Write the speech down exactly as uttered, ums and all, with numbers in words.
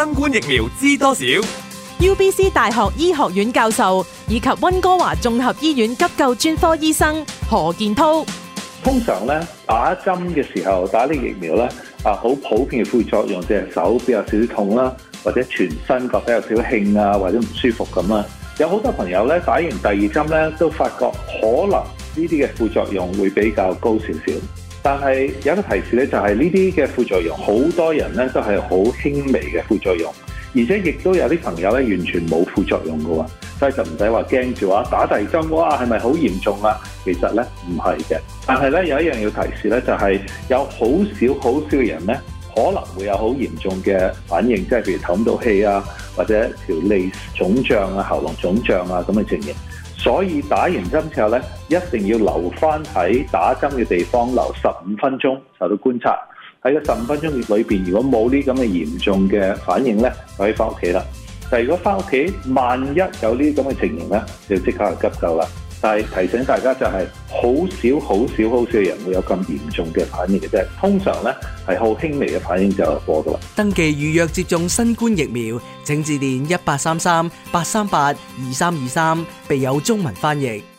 新冠疫苗知多少？ U B C 大學醫學院教授以及溫哥華綜合醫院急救專科醫生何建滔。 通常咧打針嘅時候打呢個疫苗咧啊，好普遍嘅副作用就係手比較少痛啦，或者全身覺得有少少興啊，或者唔舒服咁啦。有好多朋友咧打完第二針咧都發覺可能呢啲嘅副作用會比較高少少，但係有一個提示咧就係呢啲嘅副作用好多人咧都係好輕微嘅副作用，而且亦都有啲朋友咧完全冇副作用嘅喎，所以就唔使話驚住話打第二針哇係咪好嚴重啊？其實咧唔係嘅，但係咧有一樣要提示咧就係有好少好少嘅人咧可能會有好嚴重嘅反應，即係譬如唞唔到氣啊，或者條脷腫脹啊、喉嚨腫脹啊咁嘅情形。所以打完針之後咧，一定要留翻喺打針嘅地方留十五分鐘受到觀察。喺個十五分鐘裏邊，如果冇呢咁嘅嚴重嘅反應咧，就可以翻屋企啦。但係如果翻屋企，萬一有呢啲咁嘅情形咧，就要即刻去急救啦。但係提醒大家就係好少好少好少嘅人會有咁嚴重嘅反應嘅啫，通常咧係好輕微嘅反應就過噶啦。 登記預約接種新冠疫苗，請致電一八三三八三八二三二三，備有中文翻譯。